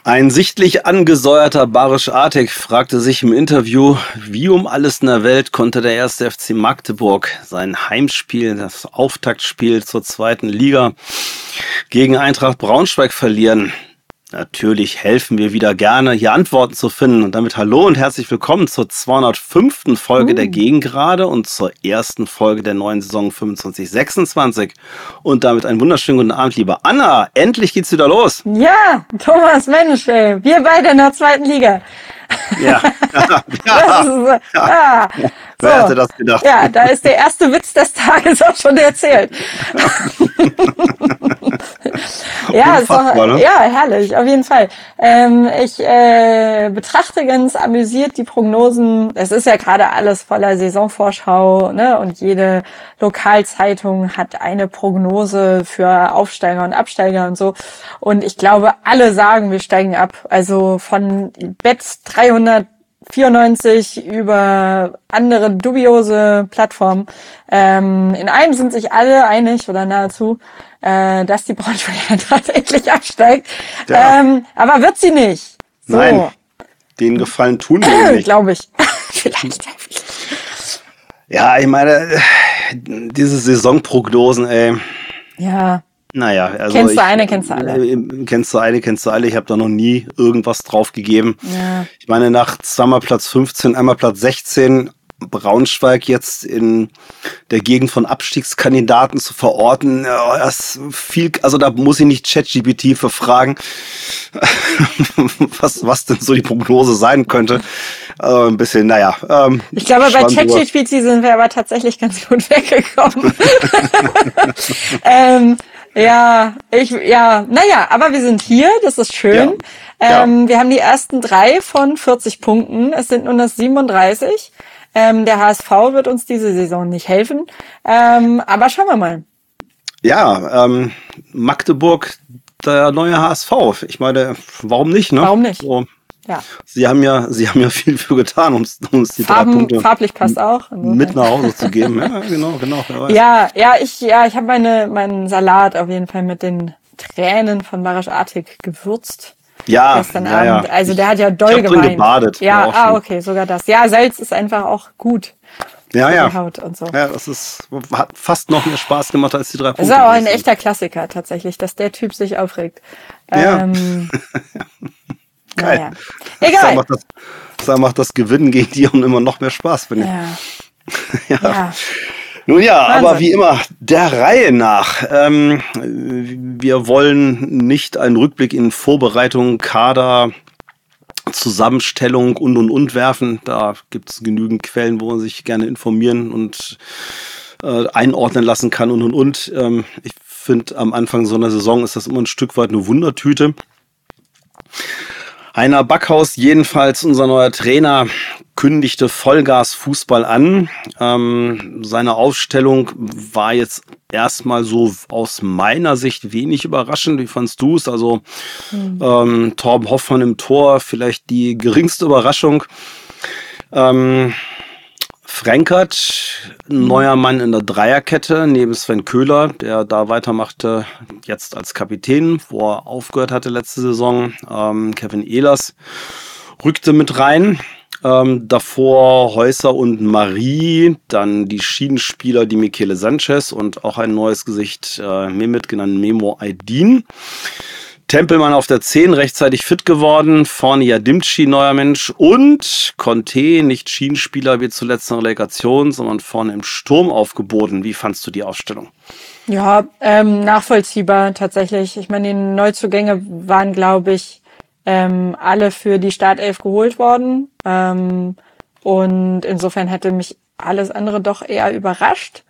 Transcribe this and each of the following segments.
Ein sichtlich angesäuerter Barisch Artik fragte sich im Interview, wie um alles in der Welt konnte der 1. FC Magdeburg sein Heimspiel, das Auftaktspiel zur 2. Liga gegen Eintracht Braunschweig verlieren. Natürlich helfen wir wieder gerne, hier Antworten zu finden. Und damit hallo und herzlich willkommen zur 205. Folge der Gegengrade und zur ersten Folge der neuen Saison 25/26. Und damit einen wunderschönen guten Abend, liebe Anna. Endlich geht's wieder los. Ja, Thomas, Mensch, ey. Wir beide in der 2. Liga. Ja. Wer hätte das gedacht? Ja, da ist der erste Witz des Tages auch schon erzählt. Ja, ist doch, ne? Ja, herrlich, auf jeden Fall. Ich betrachte ganz amüsiert die Prognosen. Es ist ja gerade alles voller Saisonvorschau, ne? Und jede Lokalzeitung hat eine Prognose für Aufsteiger und Absteiger und so. Und ich glaube, alle sagen, wir steigen ab. Also von Betts 394 über andere dubiose Plattformen. In einem sind sich alle einig oder nahezu, dass die Braunschweiger tatsächlich absteigt. Ja. Aber wird sie nicht. So. Nein, den Gefallen tun wir nicht. Glaube ich. Vielleicht. Ja, ich meine, diese Saisonprognosen, ey. Ja. Naja, also kennst du eine, kennst du alle. Kennst du alle. Ich habe da noch nie irgendwas drauf gegeben. Ja. Ich meine, nach zweimal Platz 15, einmal Platz 16, Braunschweig jetzt in der Gegend von Abstiegskandidaten zu verorten, das viel, also da muss ich nicht ChatGPT für fragen, was denn so die Prognose sein könnte. Ein bisschen, naja. Ich glaube, bei ChatGPT sind wir aber tatsächlich ganz gut weggekommen. Aber wir sind hier, das ist schön. Ja. Wir haben die ersten 3 von 40 Punkten, es sind nur noch 37. Der HSV wird uns diese Saison nicht helfen, aber schauen wir mal. Ja, Magdeburg, der neue HSV. Ich meine, warum nicht, ne? Warum nicht? So. Ja. Sie haben ja viel für getan, um uns die 3 Punkte farblich passt auch. Mit nach Hause zu geben. Ja, genau. Ich habe meinen Salat auf jeden Fall mit den Tränen von Barisch Artik gewürzt. Ja, gestern Abend. Also der hat ja doll geweint. Drin gebadet. Ja, okay, sogar das. Ja, Salz ist einfach auch gut. Ja. Die Haut und so. Ja, hat fast noch mehr Spaß gemacht als die 3 Punkte. Das ist auch ein echter Klassiker tatsächlich, dass der Typ sich aufregt. Ja. Geil. Naja. Egal. Das macht das Gewinnen gegen die und immer noch mehr Spaß, finde ich. Ja. Nun ja, Wahnsinn. Aber wie immer, der Reihe nach. Wir wollen nicht einen Rückblick in Vorbereitung, Kader, Zusammenstellung und werfen. Da gibt es genügend Quellen, wo man sich gerne informieren und einordnen lassen kann und. Ich finde, am Anfang so einer Saison ist das immer ein Stück weit eine Wundertüte. Heiner Backhaus, jedenfalls unser neuer Trainer, kündigte Vollgas-Fußball an. Seine Aufstellung war jetzt erstmal so aus meiner Sicht wenig überraschend. Wie fandst du es? Also Torben Hoffmann im Tor, vielleicht die geringste Überraschung. Fränkert, neuer Mann in der Dreierkette, neben Sven Köhler, der da weitermachte, jetzt als Kapitän, wo er aufgehört hatte letzte Saison. Kevin Ehlers rückte mit rein. Davor Häuser und Marie, dann die Schiedenspieler, die Michele Sanchez und auch ein neues Gesicht, Mehmet, genannt Memo Aydin. Tempelmann auf der 10 rechtzeitig fit geworden, vorne Yadimchi, neuer Mensch, und Conte, nicht Schienenspieler wie zuletzt in der Relegation, sondern vorne im Sturm aufgeboten. Wie fandst du die Ausstellung? Ja, nachvollziehbar tatsächlich. Ich meine, die Neuzugänge waren, glaube ich, alle für die Startelf geholt worden. Und insofern hätte mich alles andere doch eher überrascht.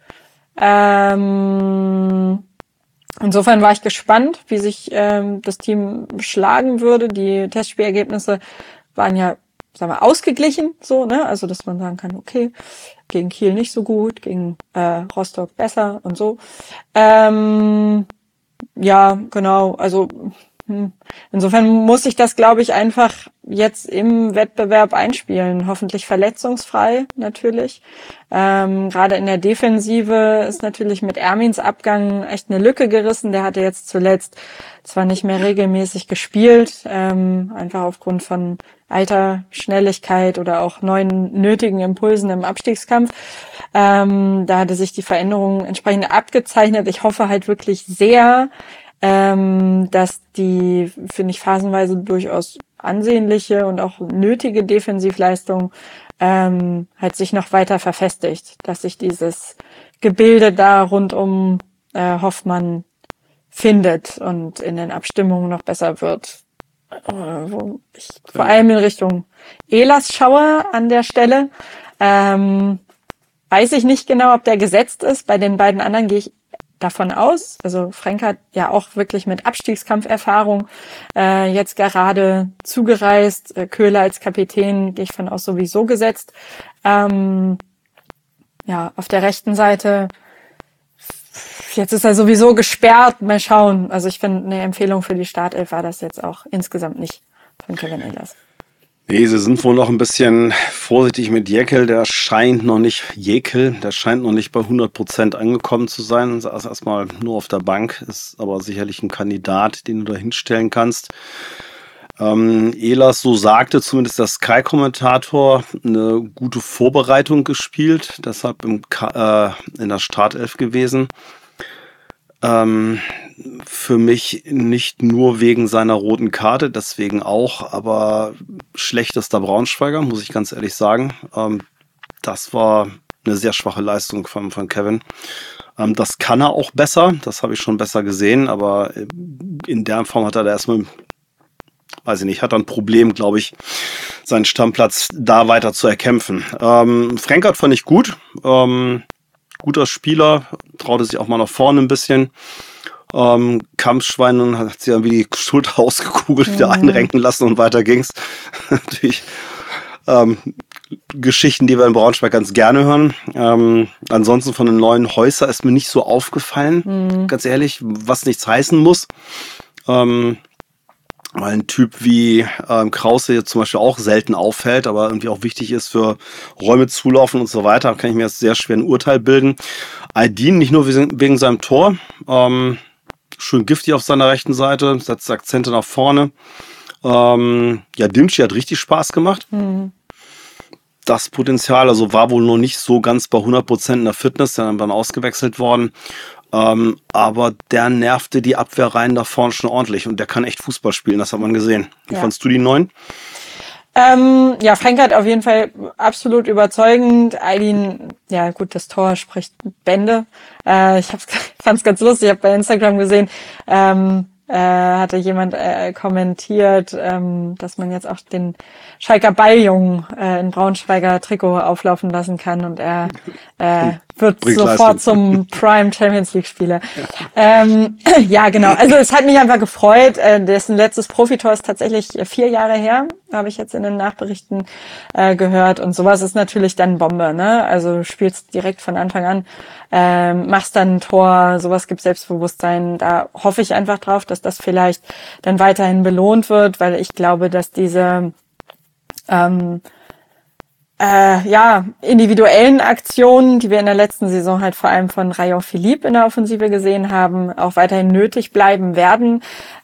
Insofern war ich gespannt, wie sich das Team schlagen würde. Die Testspielergebnisse waren ja, sagen wir, ausgeglichen, so, ne? Also, dass man sagen kann, okay, gegen Kiel nicht so gut, gegen Rostock besser und so. Ja, genau. Also Insofern muss ich das, glaube ich, einfach jetzt im Wettbewerb einspielen. Hoffentlich verletzungsfrei natürlich. Gerade in der Defensive ist natürlich mit Ermins Abgang echt eine Lücke gerissen. Der hatte jetzt zuletzt zwar nicht mehr regelmäßig gespielt, einfach aufgrund von Alter, Schnelligkeit oder auch neuen nötigen Impulsen im Abstiegskampf. Da hatte sich die Veränderung entsprechend abgezeichnet. Ich hoffe halt wirklich sehr, dass die, finde ich, phasenweise durchaus ansehnliche und auch nötige Defensivleistung halt sich noch weiter verfestigt, dass sich dieses Gebilde da rund um Hoffmann findet und in den Abstimmungen noch besser wird. Wo ich vor allem in Richtung Elas schaue an der Stelle. Weiß ich nicht genau, ob der gesetzt ist. Bei den beiden anderen gehe ich davon aus. Also Frank hat ja auch wirklich mit Abstiegskampferfahrung jetzt gerade zugereist. Köhler als Kapitän gehe ich von aus sowieso gesetzt. Ja, auf der rechten Seite, jetzt ist er sowieso gesperrt. Mal schauen. Also ich finde, eine Empfehlung für die Startelf war das jetzt auch insgesamt nicht von Kevin Ehlers. Nee, sie sind wohl noch ein bisschen vorsichtig mit Jekyll. Der scheint noch nicht bei 100% angekommen zu sein. Er ist erstmal nur auf der Bank, ist aber sicherlich ein Kandidat, den du da hinstellen kannst. Ehlers, so sagte zumindest der Sky-Kommentator, eine gute Vorbereitung gespielt, deshalb in der Startelf gewesen. Für mich nicht nur wegen seiner roten Karte, deswegen auch, aber schlechtester Braunschweiger, muss ich ganz ehrlich sagen. Das war eine sehr schwache Leistung von Kevin. Das kann er auch besser, das habe ich schon besser gesehen, aber in der Form hat er da erstmal, weiß ich nicht, hat er ein Problem, glaube ich, seinen Stammplatz da weiter zu erkämpfen. Frankert fand ich gut. Guter Spieler, traute sich auch mal nach vorne ein bisschen. Kampfschwein hat sie irgendwie die Schulter ausgekugelt, wieder einrenken lassen und weiter ging's. Natürlich Geschichten, die wir in Braunschweig ganz gerne hören. Ansonsten von den neuen Häuser ist mir nicht so aufgefallen, ganz ehrlich, was nichts heißen muss. Weil ein Typ wie Krause jetzt zum Beispiel auch selten auffällt, aber irgendwie auch wichtig ist für Räume zulaufen und so weiter, kann ich mir jetzt sehr schwer ein Urteil bilden. Aydin, nicht nur wegen seinem Tor, schön giftig auf seiner rechten Seite, setzt Akzente nach vorne. Ja, Dimci hat richtig Spaß gemacht. Das Potenzial, also war wohl noch nicht so ganz bei 100% in der Fitness, dann ausgewechselt worden. Aber der nervte die Abwehrreihen da vorne schon ordentlich und der kann echt Fußball spielen, das hat man gesehen. Wie fandst du die Neuen? Ja, Frank hat auf jeden Fall absolut überzeugend. Aydin, ja gut, das Tor spricht Bände. Ich fand's ganz lustig, ich habe bei Instagram gesehen, hatte jemand kommentiert, dass man jetzt auch den Schalker Balljungen in Braunschweiger Trikot auflaufen lassen kann und er wird sofort zum Prime Champions League Spieler. Ja, genau. Also es hat mich einfach gefreut. Dessen letztes Profitor ist tatsächlich 4 Jahre her, habe ich jetzt in den Nachberichten gehört. Und sowas ist natürlich dann Bombe, ne? Also du spielst direkt von Anfang an, machst dann ein Tor, sowas gibt Selbstbewusstsein. Da hoffe ich einfach drauf, dass das vielleicht dann weiterhin belohnt wird, weil ich glaube, dass diese individuellen Aktionen, die wir in der letzten Saison halt vor allem von Rayon Philippe in der Offensive gesehen haben, auch weiterhin nötig bleiben werden,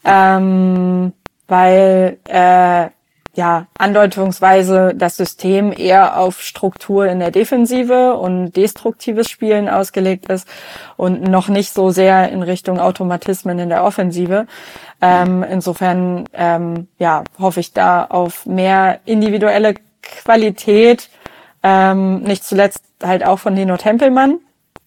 weil andeutungsweise das System eher auf Struktur in der Defensive und destruktives Spielen ausgelegt ist und noch nicht so sehr in Richtung Automatismen in der Offensive. Insofern hoffe ich da auf mehr individuelle Qualität, nicht zuletzt halt auch von Lino Tempelmann,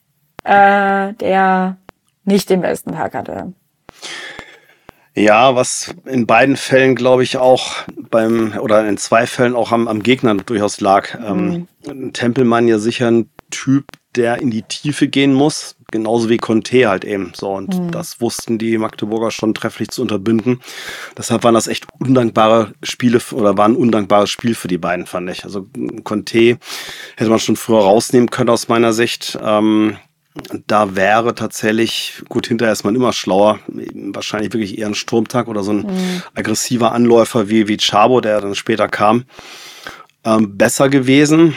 der nicht den besten Tag hatte. Ja, was in beiden Fällen, glaube ich, auch in 2 Fällen auch am Gegner durchaus lag. Tempelmann ja sicher ein Typ, der in die Tiefe gehen muss, genauso wie Conte halt eben. So, und das wussten die Magdeburger schon trefflich zu unterbinden. Deshalb waren das echt undankbare Spiele war ein undankbares Spiel für die beiden, fand ich. Also Conte hätte man schon früher rausnehmen können aus meiner Sicht. Da wäre tatsächlich, gut, hinterher ist man immer schlauer, wahrscheinlich wirklich eher ein Sturmtag oder so ein aggressiver Anläufer wie Chabo, der dann später kam, besser gewesen.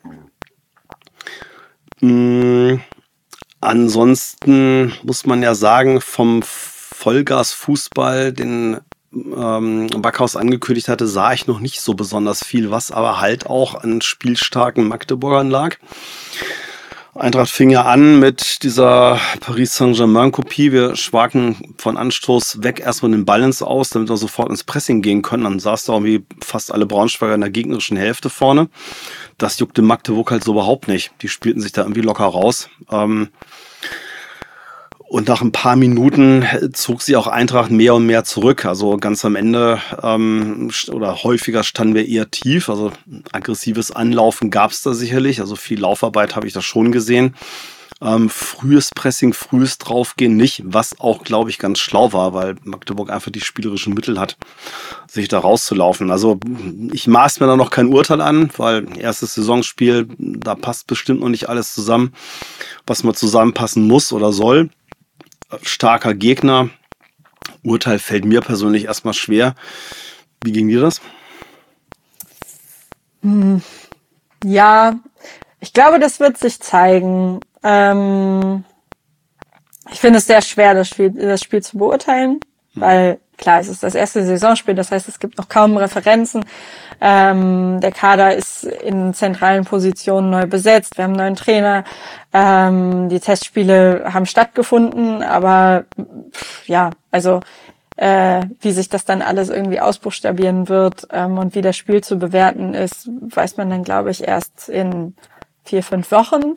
Ansonsten muss man ja sagen, vom Vollgas-Fußball, den Backhaus angekündigt hatte, sah ich noch nicht so besonders viel, was aber halt auch an spielstarken Magdeburgern lag. Eintracht fing ja an mit dieser Paris Saint-Germain-Kopie. Wir schwaken von Anstoß weg erstmal den Ball ins Aus, damit wir sofort ins Pressing gehen können. Dann saß da irgendwie fast alle Braunschweiger in der gegnerischen Hälfte vorne. Das juckte Magdeburg halt so überhaupt nicht. Die spielten sich da irgendwie locker raus. Und nach ein paar Minuten zog sie auch Eintracht mehr und mehr zurück. Also ganz am Ende oder häufiger standen wir eher tief. Also aggressives Anlaufen gab es da sicherlich. Also viel Laufarbeit habe ich da schon gesehen. Frühes Pressing, frühes Draufgehen nicht, was auch, glaube ich, ganz schlau war, weil Magdeburg einfach die spielerischen Mittel hat, sich da rauszulaufen. Also ich maß mir da noch kein Urteil an, weil erstes Saisonspiel, da passt bestimmt noch nicht alles zusammen, was man zusammenpassen muss oder soll. Starker Gegner. Urteil fällt mir persönlich erstmal schwer. Wie ging dir das? Ja, ich glaube, das wird sich zeigen. Ich finde es sehr schwer, das Spiel zu beurteilen, weil klar, es ist das erste Saisonspiel, das heißt, es gibt noch kaum Referenzen. Der Kader ist in zentralen Positionen neu besetzt, wir haben einen neuen Trainer, die Testspiele haben stattgefunden, aber ja, also wie sich das dann alles irgendwie ausbuchstabieren wird und wie das Spiel zu bewerten ist, weiß man dann, glaube ich, erst in 4-5 Wochen.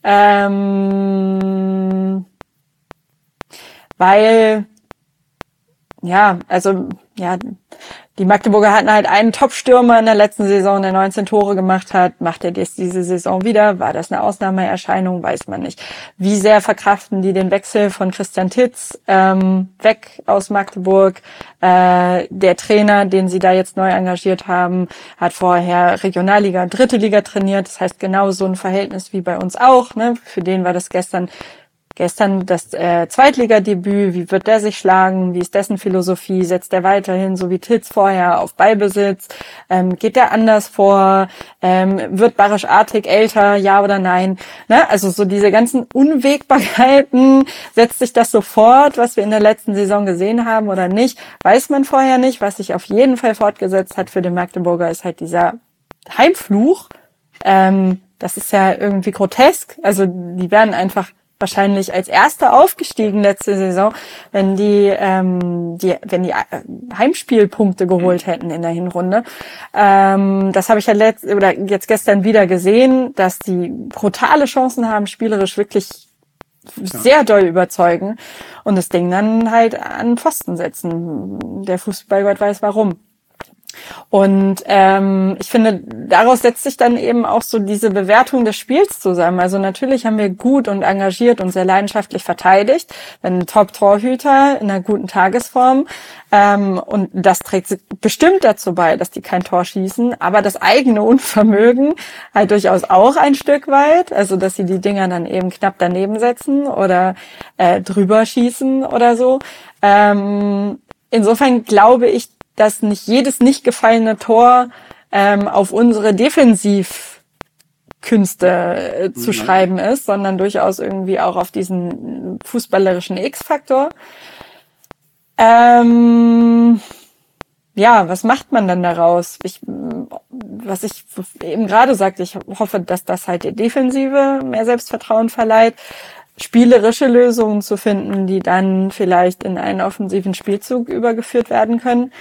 Weil, ja, also, ja, die Magdeburger hatten halt einen Top-Stürmer in der letzten Saison, der 19 Tore gemacht hat. Macht er das diese Saison wieder? War das eine Ausnahmeerscheinung? Weiß man nicht. Wie sehr verkraften die den Wechsel von Christian Titz weg aus Magdeburg? Der Trainer, den sie da jetzt neu engagiert haben, hat vorher Regionalliga und Dritte Liga trainiert. Das heißt, genau so ein Verhältnis wie bei uns auch. Ne? Für den war das gestern das Zweitligadebüt, wie wird der sich schlagen, wie ist dessen Philosophie, setzt er weiterhin, so wie Titz vorher, auf Ballbesitz, geht der anders vor, wird Barisch Artig älter, ja oder nein, ne? Also so diese ganzen Unwägbarkeiten, setzt sich das sofort, was wir in der letzten Saison gesehen haben oder nicht, weiß man vorher nicht. Was sich auf jeden Fall fortgesetzt hat für den Magdeburger ist halt dieser Heimfluch, das ist ja irgendwie grotesk, also die werden einfach wahrscheinlich als Erster aufgestiegen letzte Saison, wenn die Heimspielpunkte geholt hätten in der Hinrunde. Das habe ich ja jetzt gestern wieder gesehen, dass die brutale Chancen haben, spielerisch wirklich sehr doll überzeugen und das Ding dann halt an den Pfosten setzen. Der Fußballgott weiß warum. Und ich finde, daraus setzt sich dann eben auch so diese Bewertung des Spiels zusammen. Also natürlich haben wir gut und engagiert und sehr leidenschaftlich verteidigt, ein Top-Torhüter in einer guten Tagesform. Und das trägt bestimmt dazu bei, dass die kein Tor schießen, aber das eigene Unvermögen halt durchaus auch ein Stück weit. Also dass sie die Dinger dann eben knapp daneben setzen oder drüber schießen oder so. Insofern glaube ich, dass nicht jedes nicht gefallene Tor auf unsere Defensivkünste zu schreiben ist, sondern durchaus irgendwie auch auf diesen fußballerischen X-Faktor. Ja, was macht man dann daraus? Was ich eben gerade sagte, ich hoffe, dass das halt der Defensive mehr Selbstvertrauen verleiht, spielerische Lösungen zu finden, die dann vielleicht in einen offensiven Spielzug übergeführt werden können.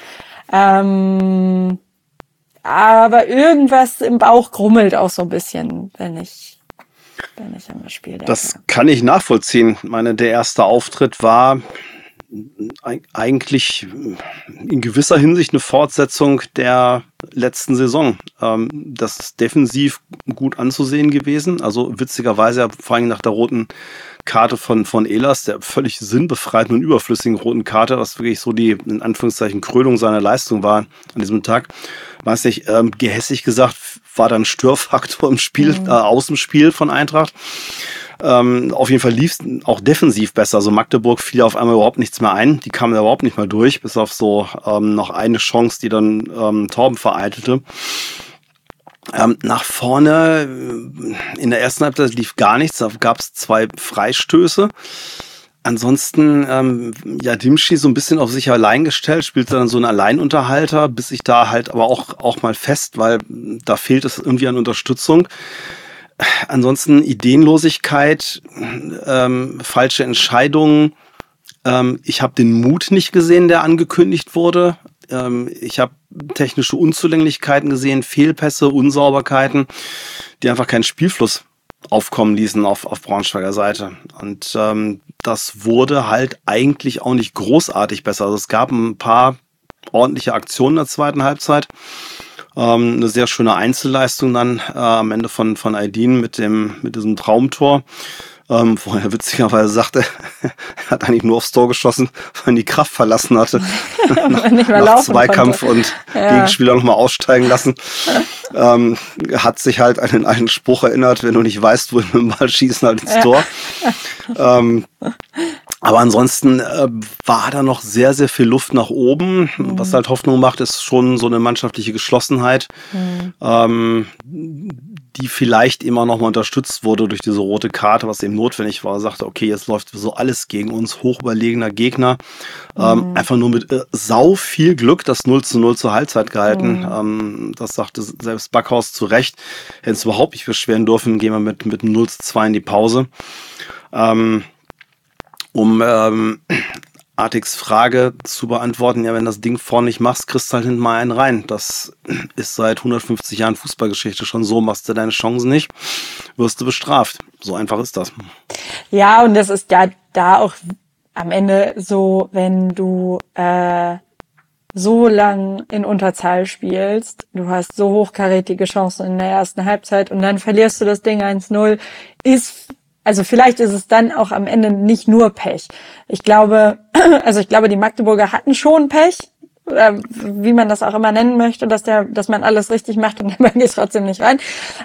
Aber irgendwas im Bauch grummelt auch so ein bisschen, wenn ich an das Spiel denke. Das kann ich nachvollziehen. Ich meine, der erste Auftritt war eigentlich in gewisser Hinsicht eine Fortsetzung der letzten Saison. Das ist defensiv gut anzusehen gewesen. Also witzigerweise vor allem nach der roten Karte von Ehlers, der völlig sinnbefreiten und überflüssigen roten Karte, was wirklich so die, in Anführungszeichen, Krönung seiner Leistung war an diesem Tag. Weiß nicht, gehässig gesagt, war dann Störfaktor im Spiel, aus dem Spiel von Eintracht. Auf jeden Fall lief es auch defensiv besser. Also Magdeburg fiel auf einmal überhaupt nichts mehr ein. Die kamen da überhaupt nicht mehr durch, bis auf so noch eine Chance, die dann Torben vereitelte. Nach vorne in der ersten Halbzeit lief gar nichts. Da gab es 2 Freistöße. Ansonsten, Dimschi so ein bisschen auf sich allein gestellt, spielte dann so einen Alleinunterhalter, bis ich da halt aber auch mal fest, weil da fehlt es irgendwie an Unterstützung. Ansonsten Ideenlosigkeit, falsche Entscheidungen. Ich habe den Mut nicht gesehen, der angekündigt wurde. Ich habe technische Unzulänglichkeiten gesehen, Fehlpässe, Unsauberkeiten, die einfach keinen Spielfluss aufkommen ließen auf Braunschweiger Seite. Und das wurde halt eigentlich auch nicht großartig besser. Also es gab ein paar ordentliche Aktionen in der zweiten Halbzeit. Eine sehr schöne Einzelleistung dann am Ende von Aydin mit diesem Traumtor. Wo er witzigerweise sagte, er hat eigentlich nur aufs Tor geschossen, weil er die Kraft verlassen hatte. nach Zweikampf konnte. Und Gegenspieler nochmal aussteigen lassen. Hat sich halt an den alten Spruch erinnert, wenn du nicht weißt, wohin mit dem Ball schießen, halt ins Tor. Aber ansonsten war da noch sehr, sehr viel Luft nach oben. Was halt Hoffnung macht, ist schon so eine mannschaftliche Geschlossenheit, die vielleicht immer noch mal unterstützt wurde durch diese rote Karte, was eben notwendig war. Er sagte, okay, jetzt läuft so alles gegen uns, hochüberlegener Gegner. Einfach nur mit sau viel Glück das 0:0 zur Halbzeit gehalten. Das sagte selbst Backhaus zu Recht. Hätten es überhaupt nicht beschweren dürfen, gehen wir mit 0:2 in die Pause. Artigs Frage zu beantworten, ja, wenn das Ding vorne nicht machst, kriegst du halt hinten mal einen rein. Das ist seit 150 Jahren Fußballgeschichte schon so. Machst du deine Chancen nicht, wirst du bestraft. So einfach ist das. Ja, und das ist ja da auch am Ende so, wenn du so lang in Unterzahl spielst, du hast so hochkarätige Chancen in der ersten Halbzeit und dann verlierst du das Ding 1:0, also vielleicht ist es dann auch am Ende nicht nur Pech. Ich glaube, die Magdeburger hatten schon Pech, wie man das auch immer nennen möchte, dass man alles richtig macht und der Ball geht trotzdem nicht rein.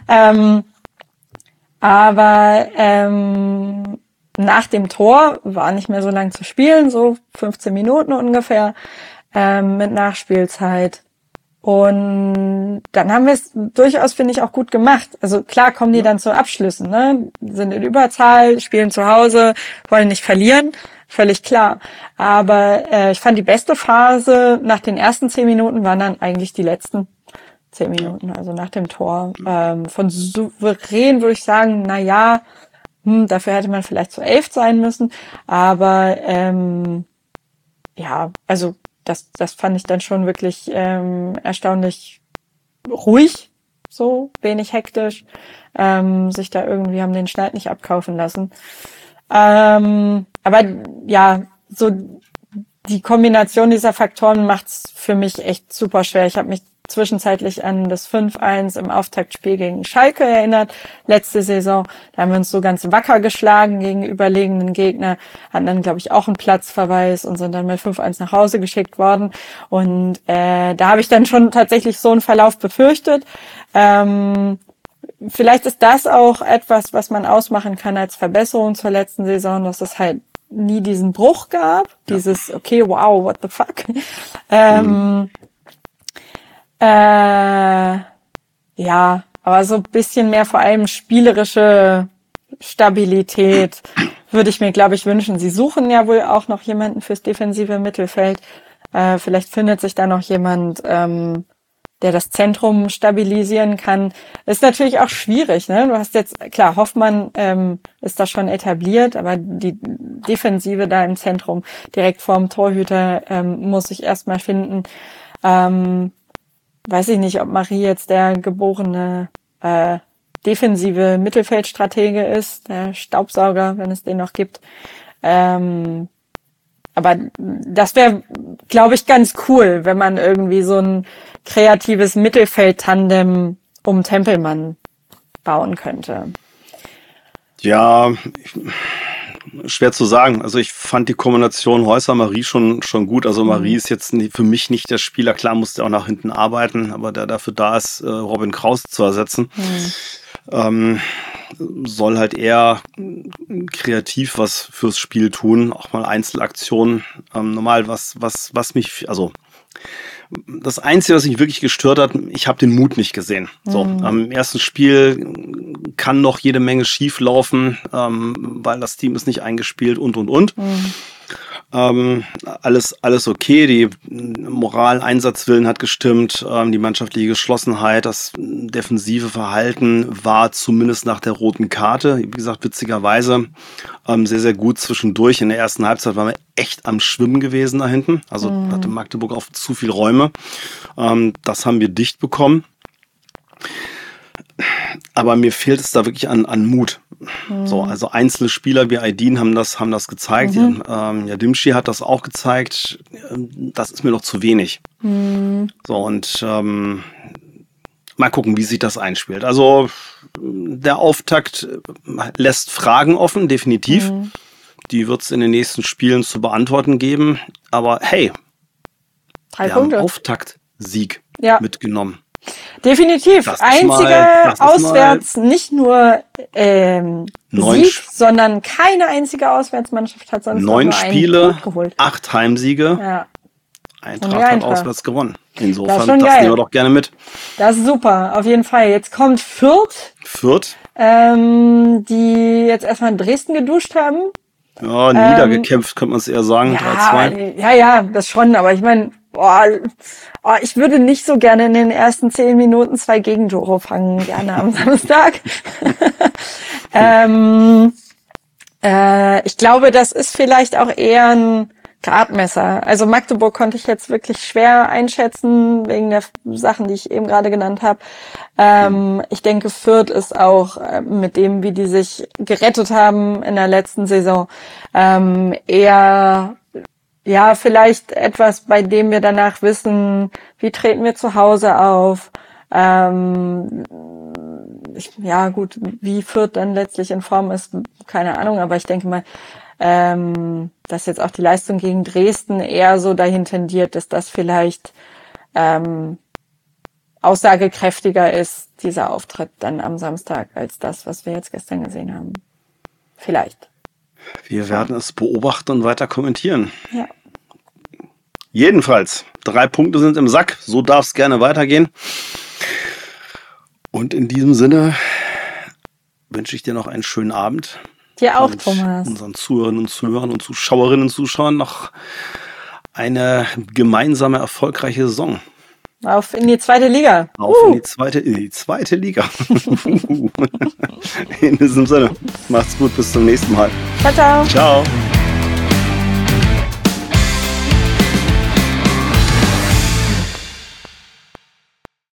Aber nach dem Tor war nicht mehr so lang zu spielen, so 15 Minuten ungefähr mit Nachspielzeit. Und dann haben wir es durchaus, finde ich, auch gut gemacht. Also klar kommen die dann zu Abschlüssen, ne? Sind in Überzahl, spielen zu Hause, wollen nicht verlieren, völlig klar. Aber ich fand, die beste Phase nach den ersten 10 Minuten waren dann eigentlich die letzten 10 Minuten, also nach dem Tor. Von souverän würde ich sagen, dafür hätte man vielleicht zu 11 sein müssen. Aber also das fand ich dann schon wirklich erstaunlich ruhig, so wenig hektisch, sich da irgendwie haben den Schneid nicht abkaufen lassen. Aber ja, so die Kombination dieser Faktoren macht's für mich echt super schwer. Ich habe mich zwischenzeitlich an das 5:1 im Auftaktspiel gegen Schalke erinnert, letzte Saison. Da haben wir uns so ganz wacker geschlagen gegen überlegenen Gegner, hatten dann, glaube ich, auch einen Platzverweis und sind dann mit 5:1 nach Hause geschickt worden. Und da habe ich dann schon tatsächlich so einen Verlauf befürchtet. Vielleicht ist das auch etwas, was man ausmachen kann als Verbesserung zur letzten Saison, dass es halt nie diesen Bruch gab, dieses, okay, wow, what the fuck. Aber so ein bisschen mehr vor allem spielerische Stabilität würde ich mir, glaube ich, wünschen. Sie suchen ja wohl auch noch jemanden fürs defensive Mittelfeld. Vielleicht findet sich da noch jemand, der das Zentrum stabilisieren kann. Ist natürlich auch schwierig, ne? Du hast jetzt, klar, Hoffmann ist da schon etabliert, aber die Defensive da im Zentrum direkt vorm Torhüter muss ich erstmal finden. Weiß ich nicht, ob Marie jetzt der geborene defensive Mittelfeldstratege ist, der Staubsauger, wenn es den noch gibt. Aber das wäre, glaube ich, ganz cool, wenn man irgendwie so ein kreatives Mittelfeld-Tandem um Tempelmann bauen könnte. Ja, schwer zu sagen. Also ich fand die Kombination Häuser-Marie schon gut. Also Marie ist jetzt für mich nicht der Spieler. Klar musste er auch nach hinten arbeiten, aber der dafür da ist, Robin Kraus zu ersetzen. soll halt eher kreativ was fürs Spiel tun, auch mal Einzelaktionen. Normal, was mich, also das Einzige, was mich wirklich gestört hat, ich habe den Mut nicht gesehen. So, im ersten Spiel kann noch jede Menge schief laufen, weil das Team ist nicht eingespielt und. Alles okay, die Moral, Einsatzwillen hat gestimmt, die mannschaftliche Geschlossenheit, das defensive Verhalten war zumindest nach der roten Karte, wie gesagt, witzigerweise sehr, sehr gut zwischendurch. In der ersten Halbzeit waren wir echt am Schwimmen gewesen da hinten, also hatte Magdeburg auf zu viel Räume. Das haben wir dicht bekommen. Aber mir fehlt es da wirklich an Mut. So, also einzelne Spieler wie Aydin haben das gezeigt. Yadimshi hat das auch gezeigt. Das ist mir noch zu wenig. So, und mal gucken, wie sich das einspielt. Also der Auftakt lässt Fragen offen, definitiv. Die wird es in den nächsten Spielen zu beantworten geben. Aber hey, 3 wir haben Punkte. einen Auftaktsieg mitgenommen. Definitiv. Einzige auswärts, nicht nur Sieg, sondern keine einzige Auswärtsmannschaft hat sonst 9 Spiele, Punkt geholt. 8 Heimsiege. Ja. Eintracht hat auswärts gewonnen. Insofern, das geil. nehmen wir doch gerne mit. Das ist super, auf jeden Fall. Jetzt kommt Fürth. Die jetzt erstmal in Dresden geduscht haben. Ja, niedergekämpft, könnte man es eher sagen. 3-2. Ja, das schon, aber ich meine, ich würde nicht so gerne in den ersten 10 Minuten 2 Gegentore fangen, gerne am Samstag. Ich glaube, das ist vielleicht auch eher ein Gradmesser. Also Magdeburg konnte ich jetzt wirklich schwer einschätzen, wegen der Sachen, die ich eben gerade genannt habe. Ich denke, Fürth ist auch mit dem, wie die sich gerettet haben in der letzten Saison, eher vielleicht etwas, bei dem wir danach wissen, wie treten wir zu Hause auf. Wie Fürth dann letztlich in Form ist, keine Ahnung, aber ich denke mal, dass jetzt auch die Leistung gegen Dresden eher so dahin tendiert, dass das vielleicht aussagekräftiger ist, dieser Auftritt dann am Samstag, als das, was wir jetzt gestern gesehen haben. Vielleicht. Wir werden es beobachten und weiter kommentieren. Ja. Jedenfalls, 3 Punkte sind im Sack. So darf es gerne weitergehen. Und in diesem Sinne wünsche ich dir noch einen schönen Abend. Dir auch, und Thomas. Unseren Zuhörerinnen und Zuhörern und Zuschauerinnen und Zuschauern noch eine gemeinsame, erfolgreiche Saison. Auf in die 2. Liga. In die zweite Liga. In diesem Sinne, macht's gut, bis zum nächsten Mal. Ciao, ciao. Ciao.